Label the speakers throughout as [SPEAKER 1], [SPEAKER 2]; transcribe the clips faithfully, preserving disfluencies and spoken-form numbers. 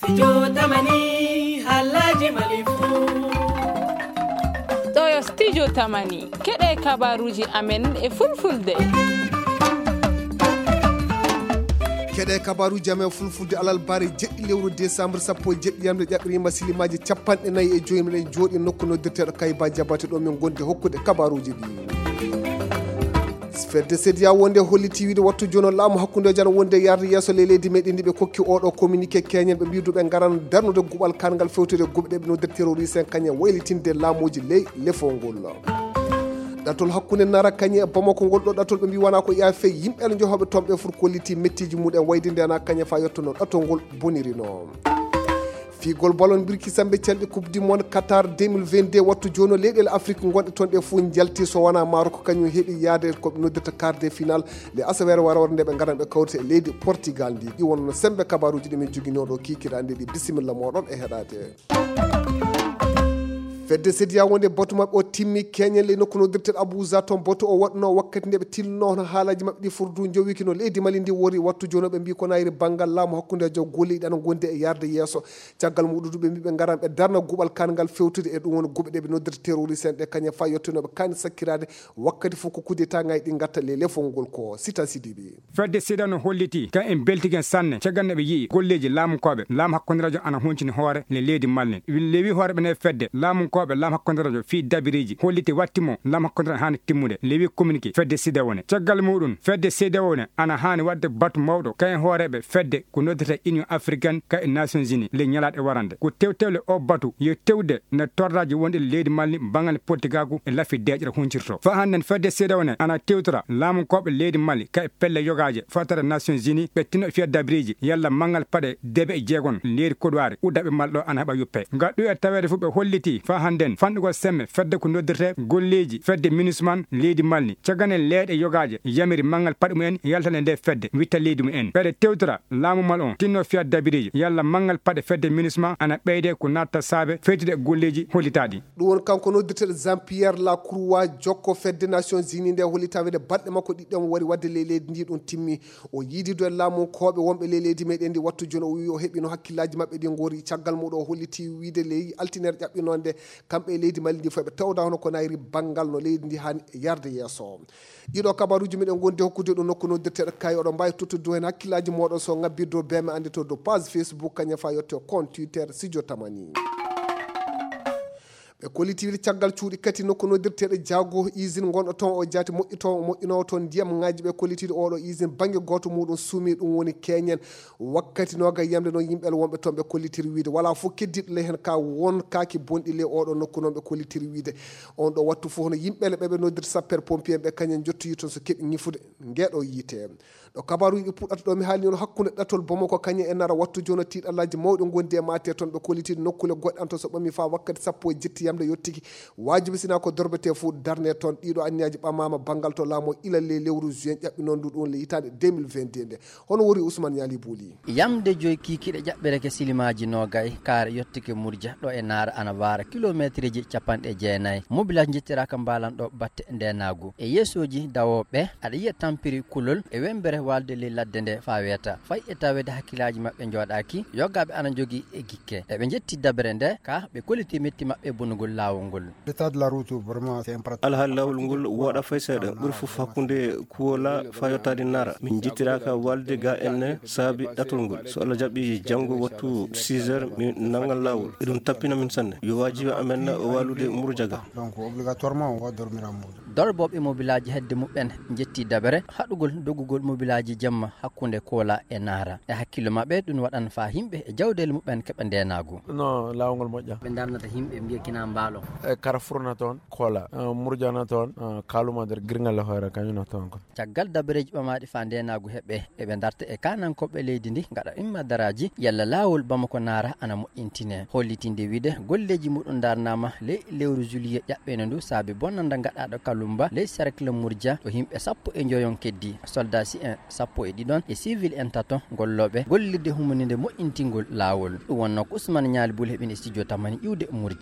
[SPEAKER 1] Studio Tamani Halaji Malifu
[SPEAKER 2] Toyo Studio Tamani keɗe kabaruji amen e fulfulde
[SPEAKER 3] keɗe kabaruji amen fulfulde alal bare jeɗɗi lewru décembre sappo e jeɗɗi yamde ƴaɓɓirima silimaji capanɗe nayyi e joyi meɗen jooɗi nokku noddirteɗo Kayba Diabaté ɗo min gonde hokkude kabaruji ɗi fedde sedia wonde holliti wiide wattu jono laamu hakkude jana wonde yarde yesso le leydi meɗen ndi ɓe kokki oɗo communiqué keñen ɓe mbiduɓe garan darnude guɓal kangal fewtude guɓe ɗe ɓe noddir terroriste en kañe waylitinde laamuji ley lefol ngol ɗatol hakkude nara kañe e Bamako ngol ɗo ɗatol ɓe mbi wona ko yaafe yimɓe ele johoɓe tomɓe foti kolliti mettiji muɗum wayde ndena kañe fa yettono ɗatol ngol bonirino figol ballon birki sambe celɗe coupe du monde Qatar deux mille vingt-deux wattu joni leyɗele Afrique gonɗe toon ɗe fo jalti so wona Maroc kañum heeɓi yaade koɓe noddirta quart de finale les asawere wara wara nde ɓe garan ɓe kawrita e leydi Portugal ndi ɗi wonno sembe kabaruji ɗi min joguinoɗo kikirande ɗi bisimilla moɗon e heɗade fedde sedia wonde batu mabɓe o timmi keñen le nokku noddirteɗo Abuja toon batu o waɗno wakkati nde ɓe tilno hono haalaji mabɓe ɗi furdu jowiki no leydi Mali ndi wori wattu joni ɓe mbi ko nayri banggal laamu hakkude e jaw golleɗi ana gondi e yarde yesso caggal muɗum ɓe mbi ɓe garan ɓe darna guɓal kangal fewtude e ɗum woni guɓe ɗe ɓe noddirta terroriste en ɗe kañe fa yettinoɓe kani sakkirade wakkati fof ko coup d'état ngaji ɗi gatta le lefol ngol ko Sita Sidiɓe
[SPEAKER 4] fedde seeɗa no holliti kan en beltigen sanne caggal ne ɓe yii golleji laamukoɓe laamu hakkude radio ana huncini hoore le leydi Mali lewi hoore ɓe ne fedde laamukoɓe laamu hakkude radio fi dabiriji holliti wattimo laamu hakkude radio hani timmude lewi communiqué fedde seeɗa wone caggal muɗum fedde seeɗa wone ana hani wadde batu mawɗo kan hooreɓe fedde ko noddata union africaine ka e nations unis le ñalaɗe warande ko tewtewle o batu yo tewde ne torraji wonde leydi Mali bangal politikaku e laafi deƴƴere huncirto fa hannden fedde seeɗa wone ana tewtora laamukoɓe leydi Mali ka e pelle yogaje fatara nations unis ɓe tino fiya dabiriji yalla mangal paɗe deebe e jeegon leydi kodowari uddaɓe malɗo ana heeɓa yuppe nga ɗo e tawede fof ɓe holliti fa hannden fanɗugol semme fedde ko noddirte golleji fedde minusman leydi Mali cagane leeɗe yogaje yamiri mangal paɗe mumen yaltane nde fedde witta leydi mumen ɓeɗe tewtora laamu mal on tinno fiya dabiriji yalla mangal paɗe fedde minusman ana ɓeyde ko natta saabe feytude e golleji hollitaɗi
[SPEAKER 3] ɗum woni kanko noddirteɗo Jean Pierre Lacroix jokko fedde nations unis nde hollitawede balɗe makko ɗiɗɗon wari wadde le leydi ndi ɗum timmi o yiidido e laamu koɓe wonɓe le leydi meɗen ndi wattu joni o wi o heeɓino hakkillaji mabɓe ɗi goori caggal muɗum o holliti wiide ley altinere ƴaɓɓinonde kamɓe e leydi Mali ndi fof ɓe tawda hono ko nayri banggal no leydi ndi hani yarde yesso ɗiɗo kabaruji meɗen gondi hokkude ɗo nokku noddirteɗo Kay oɗon mbawi tottude hen hakkillaji moɗon so ngabbirdo beme andi to do page Facebook kañum fa yetto compte Twitter Studio Tamani ɓe kolitiwide caggal cuuɗi kati nokku noddirteɗo Diago usine gonɗo toon o jaati moƴƴito moƴƴinowo toon ndiyam ngaji ɓe kolitide oɗo usine banggue goto muɗum suumi ɗum woni keñen wakkati noga yamde noon yimɓe wonɓe toon ɓe kollitiri wiide wala fof keddiɗo le hen ka won kaki bonɗi le oɗo nokku noon ɓe kollitiri wiide on ɗo wattu fof no yimɓele ɓeɓe noddirta sapere pompier ɓe kañen jottoyi toon so keeɓi ñifude ngueɗo yiite ɗo kabaruji ɗi puɗɗata ɗo mi haali noon hakkude ɗatol Bamako kañe e nara wattu joni tiiɗallaji mawɗi gondi e mate toon ɓe kollitide nokkule goɗɗe an to so ɓami fa wakkati sappo e jetti yamde yettiki wajibi sina ko dorbete fo darne toon ɗiɗo anniyaji ɓamama banggal to laamo ilalle lewru juin ƴaɓɓinon ndu ɗum le hitande deux mille vingt-deux nde hono wori Ousmane Niali Bouli
[SPEAKER 5] yamde joyi kikiɗe ƴaɓɓereke silimaji nogay kaare yettike Mourdia ɗo e Nara ana wara kilométre ji capanɗe jeenayyi mobilage jettiraka mbalan ɗo batte ndenagu e yeesoji dawoɓe aɗa yiya tampiri kulol e wembere walde le ladde nde fa weta fay e tawede hakkillaji mabɓe joɗaki yogaɓe ana jogui e gikke eɓe jetti dabre nde ka ɓe koliti metti mabɓe bonugol lawol ngol
[SPEAKER 6] l'état de la route vraiment c'est important
[SPEAKER 7] alhaali lawol ngol woɗa fay seeɗa ɓuuri fof hakkude kuwola fa yottade Nara min jittiraka walde ga enne saabi ɗatol ngol so Allah jaɓɓi janggo wattu six heures min nangal lawol eɗum tappina min sanne yo wajibi amen walude Mourdiaga
[SPEAKER 6] donc obligatoirement on va dormir à Mourdia
[SPEAKER 5] dorboɓe mobilaji hedde muɓɓen jetti dabere haɗugol doggugol mobilaji jamma hakkude Kola e Nara e hakkille mabɓe ɗum waɗan fa yimɓe e jawdele muɓɓen keɓe ndenagu
[SPEAKER 8] non lawol ngol moƴƴa
[SPEAKER 5] ɓe darnata yimɓe mbiya kina mbaalo
[SPEAKER 8] e Carrefour na toon Kola Mourdia na toon kaluma nder girngal hoore kañum na toon ko
[SPEAKER 5] caggal dabareji ɓamaɗi fa ndenagu heɓɓe eɓe darta e kanankoɓe leydi ndi gaɗa imma daraji yalla lawol Bamako Nara ana moƴƴintine hollitinde wiide golleji muɗum darnama ley lewru juillet ƴaɓɓene ndu saabi bonnanda gaɗaɗo Kalumba ley cercle Mourdia to yimɓe sappo e joyon keddi soldat si en sappo e ɗiɗon e civil en taton golloɓe gollirde humunide moƴƴintingol lawol ɗum wonno ko Ousmane Niali Bouli heɓini studio Tamani ƴiwde Mourdia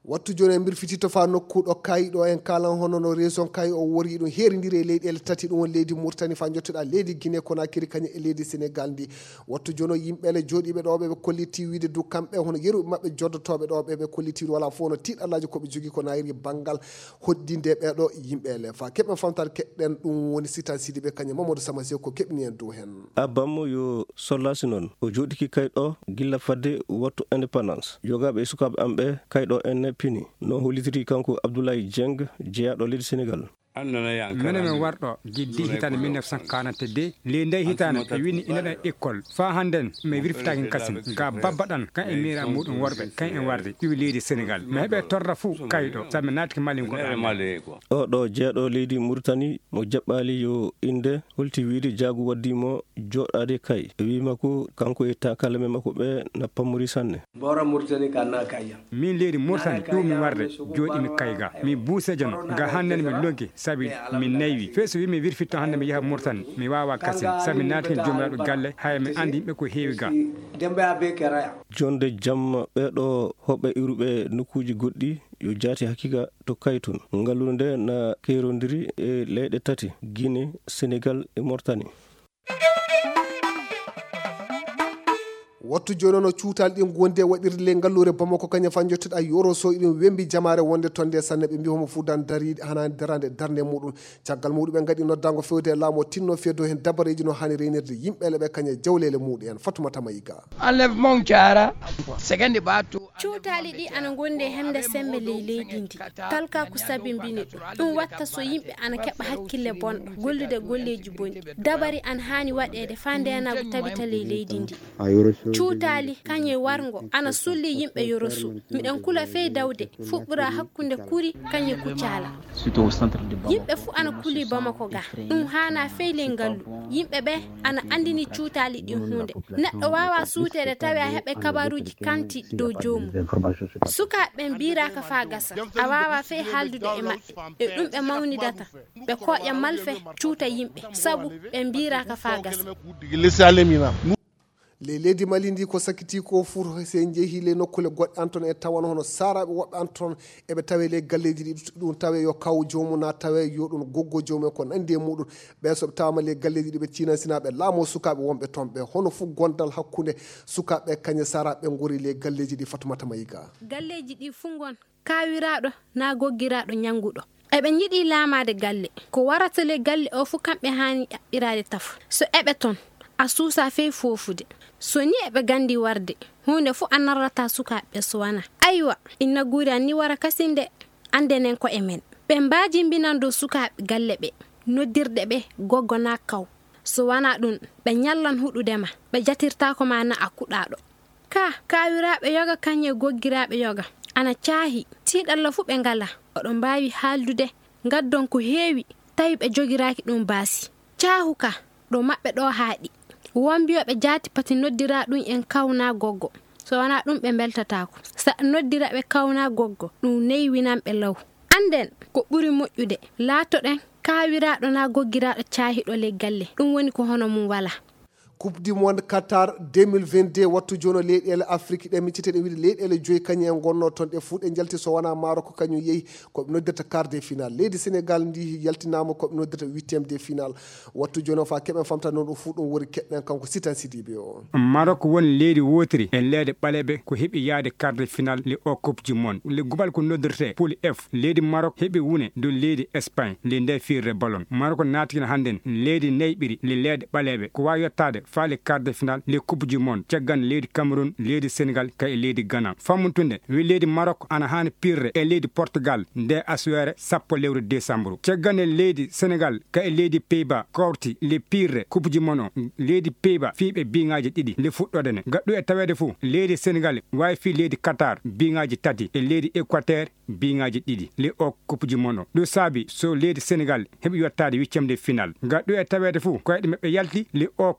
[SPEAKER 3] wattu joni en bir fitito fa nokkuɗo kayiɗo en kalan hono no raison kayi o wori ɗum heridiri e leyɗele tati ɗum won leydi Mauritanie fa jottoɗa leydi Guinée Conakry kañum e leydi Sénégal ndi wattu joni yimɓele jooɗiɓe ɗo ɓe kolliti wiide du kamɓe hono yeruɓe mabɓe joddotoɓe ɗo ɓe kolliti wala fo no tiɗallaji koɓe jogui ko nayri banggal hoddinde ɓeɗo yimɓele fa keɓen famtade keɗɗen ɗum woni Sitan Sidibé kañum Mamadou Samasé ko keɓni en dow hen
[SPEAKER 7] abammo yo sollasi noon o joɗiki kayɗo gilla fadde wattu indépendance jogaɓe e sukaɓe amɓe kayɗo en pini no hollitiri kanko Abdoulaye Dieng jeeyaɗo leydi Sénégal.
[SPEAKER 4] minen min warɗo jiddi hitande mille neuf cent quarante-deux le nde hitande e wini ina école fa hannden mi wirfitaki kasim ga babbaɗan kan e mira muɗum worɓe kan en warde iwi leydi Sénégal mi heeɓe torra fuu kayɗo sabi mi naatiki mali goɗɗo
[SPEAKER 7] o ɗo jeeɗo leydi Mauritanie mo jaɓɓali yo inde holti wiide jaagu waddimo joɗade kay wima ko kanko e takalame makko ɓe na pammori sanne
[SPEAKER 1] bora Mauritanie kanna kayya
[SPEAKER 4] min leydi Mauritanie ɗum mi warde joɗimi kayga mi buusejo no ga hannden mi lonki sabi mi naywi feeso wi mi wirfitto hannde mi yaha Mauritanie mi wawa kasin sabi naati hen jomiraɗo galle hay mi andi yimɓe ko heewi ga
[SPEAKER 7] jonde jamma ɓeɗo hoɓɓe iruɓe nokkuji goɗɗi yo jaati hakkika to kaytun ngallude nde na kerodiri e leyɗe tati Guinée Sénégal e Mauritanie.
[SPEAKER 3] wattu joni no cuutal ɗin gonde waɗirde le ngallure Bamako kañum fan jottuɗa yoro so ɗum wembi jamare wonde tonde sanne ɓe mbi homo fuudan dari hanani darande darde muɗum caggal muɗum ɓe gaɗi noddago fewde e laamu tinno feddo hen dabareji no hani reynirde yimɓele ɓe kañe jawlele muɗum en Fatoumata Mayiga
[SPEAKER 9] enlèvement cara segende ɓaatu
[SPEAKER 10] cuutali ɗi ana gonde hemde sembe ley leydi ndi talka ko sabimbini ɗum ɗum watta so yimɓe ana keɓa hakkille bonɗo gollude golleji boni dabari an hani waɗede fa ndenago tabita ley leydi ndi cuutali kañe wargo ana sulli yimɓe yorosu miɗen kula fey dawde fuɓɓura hakkunde kuri kañe kuccala yimɓe fu ana kuli Bamako ga ɗum hana feyle ngallu yimɓe ɓe ana andini cuutali ɗin hunde neɗɗo wawa suutede tawi a heɓe kabaruji kanti dow jomum sukaɓe mbiraka fa gasa a wawa fey haldude e maɓɓe e ɗum ɓe mawnidata ɓe koƴa malfe cuuta yimɓe sabu ɓe mbiraka fa gasa
[SPEAKER 3] le leydi Mali ndi ko sakiti ko fur se jeehi le nokkule goɗɗe anton e tawan hono saraɓe woɓɓe anton eɓe tawe le galleji ɗi ɗum tawe yo kaw jomum na tawe yo ɗum goggo jomum ko nandi e muɗum ɓe soɓe tawama le galleji ɗi ɓe cinansinaɓe laamo sukaɓe wonɓe toon ɓe hono fu gondal hakkude sukaɓe kañe saraɓe gori le galleji ɗi Fatoumata Mayiga
[SPEAKER 10] galleji ɗi fu gon kawiraɗo na goggiraɗo ñanguɗo eɓe jiiɗi laamade galle ko warata le galle o fu kamɓe hani ƴaɓɓirade taf so eɓe toon a suusa fey fofude so ni eɓe gandi warde hunde fu a narrata sukaɓe so wana aywa inna guuri an ni wara kasinde andenen ko emen ɓe mbaji mbinan dow sukaɓe galle ɓe noddirde ɓe goggo na kaw so wana ɗum ɓe ñallan huɗudema ɓe jatirtako ma na a kuɗaɗo ka kawiraɓe yoga kañe goggiraɓe yoga ana caahi tiɗalla fu ɓe ngala oɗo mbawi haaldude gaddon ko heewi tawi ɓe jogiraki ɗum baasi caahu ka ɗo maɓɓe ɗo haaɗi wombiyoɓe jaati pati noddira ɗum en kawna goggo so wana ɗum ɓe beltatako sa noddira ɓe kawna goggo ɗum neywinanɓe law anden ko ɓuri moƴƴude laatoɗen kawiraɗo na goggiraɗo caahiɗo le galle ɗum woni ko hono mum wala
[SPEAKER 3] coupe du monde Qatar deux mille vingt-deux wattu jono leyɗele Afrique ɗe micciteɗe wiide leyɗele joyi kañum en gonno toon ɗe fuu ɗe jalti so wona Maroc kañum yeehi koɓe noddata quart de finale leydi Sénégal ndi yaltinama koɓe noddata huitiéme de finale wattu jono fa keɓen famta noon ɗum fuu ɗum wori keɗɗen kanko Sitan Sidibé o
[SPEAKER 4] Maroc woni leydi wotiri e leyɗe ɓaleɓe ko heeɓi yaade quart de finale le o coupe du monde le gubal ko noddirte poule F leydi Maroc heeɓi wune dow leydi Espagne le nde firre ballon Maroc natikino hannden leydi nayɓiri le leyɗe ɓaleɓe ko wawi yettade faale quart de finale les coupe du monde caggan leydi Cameroun leydi Sénégal kay leydi Ghana fammuntunde wi leydi Maroc ana hani pirre e leydi Portugal nde aswere sappo lewru décembre caggan e leydi Sénégal kay leydi Pays-Bas korti le pirre coupe du monde leydi Pays-Bas fiiɓe biŋaji ɗiɗi le fuɗɗodene gaɗɗu e tawede fuu leydi Sénégal wawi fi leydi Qatar biŋaji tati e leydi Équateur biŋaji ɗiɗi le o coupe du monde ɗum saabi so leydi Sénégal heɓi yettade huitiéme de finale gaɗɗu e tawede fuu koyɗe maɓɓe yalti le o coupe du monde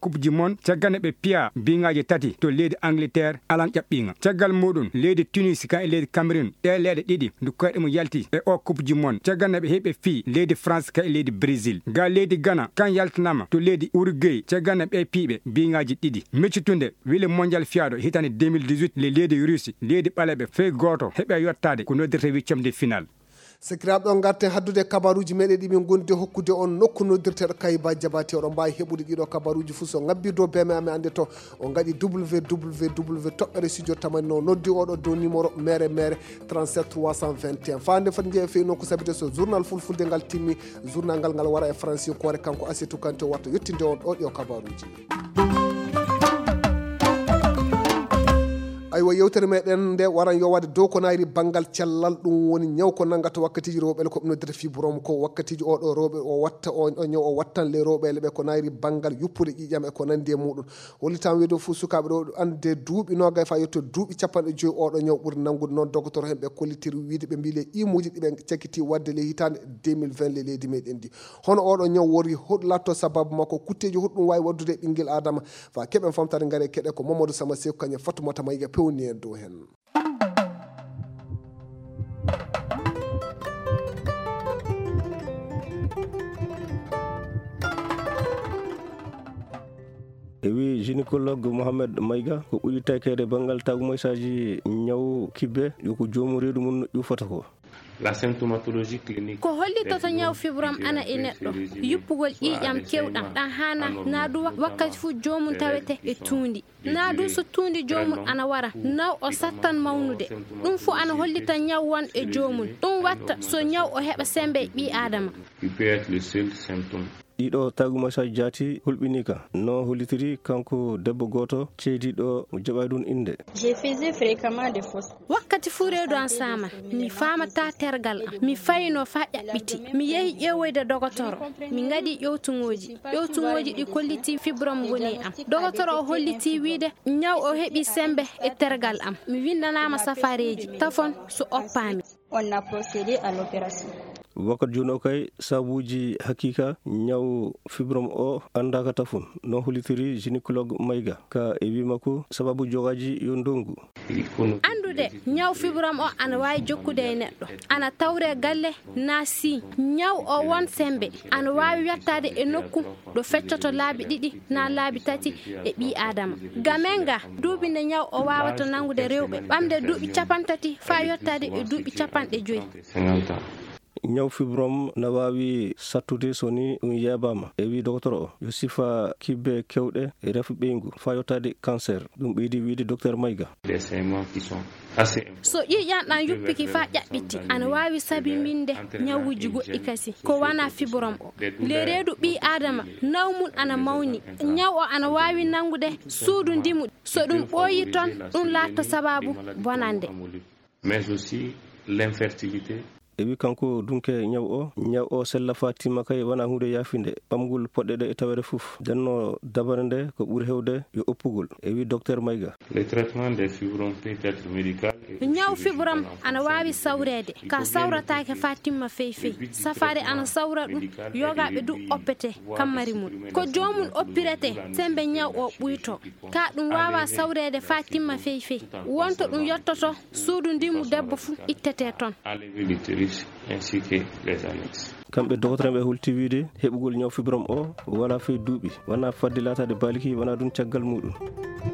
[SPEAKER 4] mon caggal be piya bingaji tati to leydi Angleterre alan jabbinga caggal mudun leydi Tunis ka e leydi Cameroun de leede didi du koyde mo yalti e o coupe du monde caggal be hebe fi leydi France ka e leydi Brésil ga leydi Ghana kan yaltinama to leydi Uruguay caggal be pibe bingaji didi meccitunde wile mondial fiado hitani deux mille dix-huit le leydi Russie leydi balebe fe goto hebe yottade ko noddirte huitième de finale.
[SPEAKER 3] Sekiraɓe on garten haddude kabaruji meɗen ɗi min gondi hokkude on nokku noddirteɗo Kayba Jabate oɗon mbawi heɓude ɗiɗo kabaruji fuu so ngabbi dow beme ame ande to on gaɗi w w w toɓɓere studio tamanno noddi oɗo dow numéro mere mere trente-sept trois cent vingt et un fande fati jeeya fewi noon ko sabide so journal fulfulde ngal timmi journal ngal ngal wara e français kore kanko Asetou Kanté watta yettinde on ɗo ɗo kabaruji. aywa yewtere meɗen nde waran yo wade dow ko nayri banggal cellal ɗum woni ñaw ko nangata wakkatiji rewɓe ko ɓe fibrome ko wakkatiji oɗo rewɓe o watta o ñaw o wattan le rewɓe ɓe ko nayri banggal yuppude ƴiƴam e ko nandi e muɗum hollitam wiido fuu sukaɓe ɗo ande duuɓi nogay fa yetto duuɓi capanɗe joyi oɗo ñaw ɓuuri nangude noon docteur hen ɓe kollitiri wiide ɓe mbi le imuji ɗiɓe cakkiti wadde le hitande deux mille vingt le leydi meɗen ndi hono oɗo ñaw wori hoɗ latto sababu makko kutteji hoɗɗum wawi waddude e ɓinguel adama fa keɓen famtade gaare keɗe ko Mamadou Sama Sekou kañum Fatoumata Mayiga pewni en dow hen.
[SPEAKER 7] e wi gynécologue Mohamed Mayiga ko ɓuri takede bangal tagumoysaji ñaw kibbe yo ko jomum reedu mum ƴufata ko.
[SPEAKER 11] La symptomatologie clinique
[SPEAKER 10] ko hollitoto ñaw fibrome ana e neɗɗo yuppugol ƴiƴam kewɗam ɗan hana naadu wakkati fu jomum tawete e tuundi naadu so tuundi jomum ana wara naw o sattan mawnude ɗum fu ana hollita ñaw won e jomum ɗum watta so ñaw o heɓa sembe e ɓi adama.
[SPEAKER 7] ɗiɗo tagumoysaji jaati hulɓini ka no hollitiri kanko debbo goto ceydiɗo mo jaɓay ɗum inde.
[SPEAKER 10] wakkati fu reedu an saman mi famata tergal am mi fayino fa ƴaɓɓiti mi yehi ƴeewoyde dogotoro mi gaɗi ƴewtugoji ƴewtugoji ɗi kolliti fibrome woni am dogotoro o holliti wiide ñaw o heeɓi sembe e tergal am mi windanama safareji tafon so oppami.
[SPEAKER 12] On a procédé à l'opération.
[SPEAKER 7] wakkati joni o kay sabuji hakika ñaw fibrome o andaka tafon no hollitiri gynécologue Mayiga ka e wimako sababu jogaji yo ndongu
[SPEAKER 10] andude ñaw fibrome o ana wawi jokkude e neɗɗo ana tawre galle na si ñaw o won sembe ana wawi wettade e nokku ɗo feccoto laabi ɗiɗi na laabi tati e ɓi adama gamenga duuɓi nde ñaw o wawata nangude rewɓe ɓamde duuɓi capantati fa yettade e duuɓi capanɗe joyyi.
[SPEAKER 7] ñaw fibrome na wawi sattude soni ɗum yeɓama e wi docteur o yo sifa kibbe kewɗe e refu ɓeygu fa yottade cancer ɗum ɓeydi wiide docteur Mayiga.
[SPEAKER 10] so ƴiƴam ɗan yuppiki fa ƴaɓɓiti ana wawi sabiminde ñawuji goɗɗi kasi ko wana fibrome o le reedu ɓi adama nawmum ana mawni ñaw o ana wawi nangude suudu ndimu so ɗum ɓooyi toon ɗum latta sababu bonande.
[SPEAKER 11] mais aussi l'infertilité.
[SPEAKER 7] e wi kanko dunke ñaw o ñaw o sella fatima kay wona hunde yafinde ɓamgol poɗɗe ɗe e tawere fof denno dabare nde ko ɓuuri hewde yo oppugol e wi docteur Mayiga.
[SPEAKER 11] le traitement des fibromes peut être médical.
[SPEAKER 10] ñaw fibrome ana wawi sawrede ka sawratake fatima fey fey safare ana sawra ɗum yogaɓe du oppete kammari mum ko jomum oppirete sembe ñaw o ɓuyto ka ɗum wawa sawrede fatima fey fey wonto ɗum yettoto suudu ndimu debbo fu ittete toon.
[SPEAKER 11] ainsi que les annexes.
[SPEAKER 7] kamɓe docteur ɓe hulti wiide heɓugol ñaw fibrome o wala fey duuɓi wona fadde latade baliki wona ɗum caggal muɗum.